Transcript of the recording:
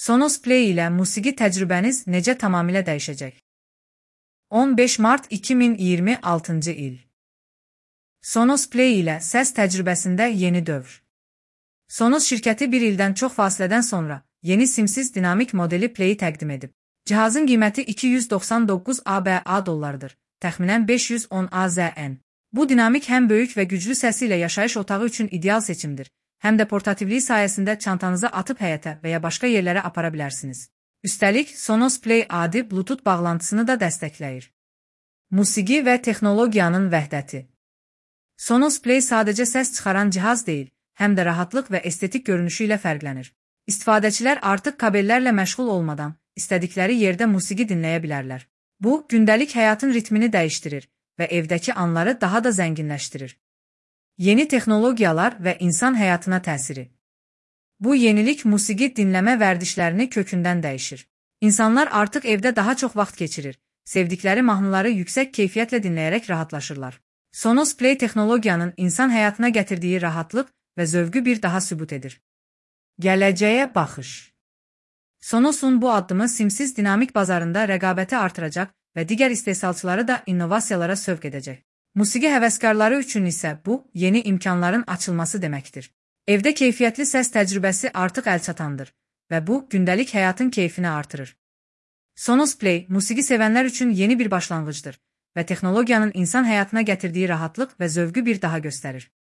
Sonos Play ilə musiqi təcrübəniz necə tamamilə dəyişəcək? 15 mart 2026-cı il. Sonos Play ilə səs təcrübəsində yeni dövr. Sonos şirkəti bir ildən çox fasilədən sonra yeni simsiz dinamik modeli Play-i təqdim edib. Cihazın qiyməti 299 ABA dollardır, təxminən 510 AZN. Bu dinamik həm böyük və güclü səsi ilə yaşayış otağı üçün ideal seçimdir, həm də portativliyi sayəsində çantanıza atıb həyətə və ya başqa yerlərə apara bilərsiniz. Üstəlik, Sonos Play adi Bluetooth bağlantısını da dəstəkləyir. Musiqi və texnologiyanın vəhdəti. Sonos Play sadəcə səs çıxaran cihaz deyil, həm də rahatlıq və estetik görünüşü ilə fərqlənir. İstifadəçilər artıq kabellərlə məşğul olmadan istədikləri yerdə musiqi dinləyə bilərlər. Bu, gündəlik həyatın ritmini dəyişdirir və evdəki anları daha da zənginləşdirir. Yeni texnologiyalar və insan həyatına təsiri. Bu yenilik musiqi dinləmə vərdişlərini kökündən dəyişir. İnsanlar artıq evdə daha çox vaxt keçirir, sevdikləri mahnıları yüksək keyfiyyətlə dinləyərək rahatlaşırlar. Sonos Play texnologiyanın insan həyatına gətirdiyi rahatlıq və zövqü bir daha sübut edir. Gələcəyə baxış. Sonosun bu addımı simsiz dinamik bazarında rəqabəti artıracaq və digər istehsalçıları da innovasiyalara sövq edəcək. Musiqi həvəskarları üçün isə bu, yeni imkanların açılması deməkdir. Evdə keyfiyyətli səs təcrübəsi artıq əlçatandır və bu, gündəlik həyatın keyfini artırır. Sonos Play, musiqi sevənlər üçün yeni bir başlanğıcdır və texnologiyanın insan həyatına gətirdiyi rahatlıq və zövqü bir daha göstərir.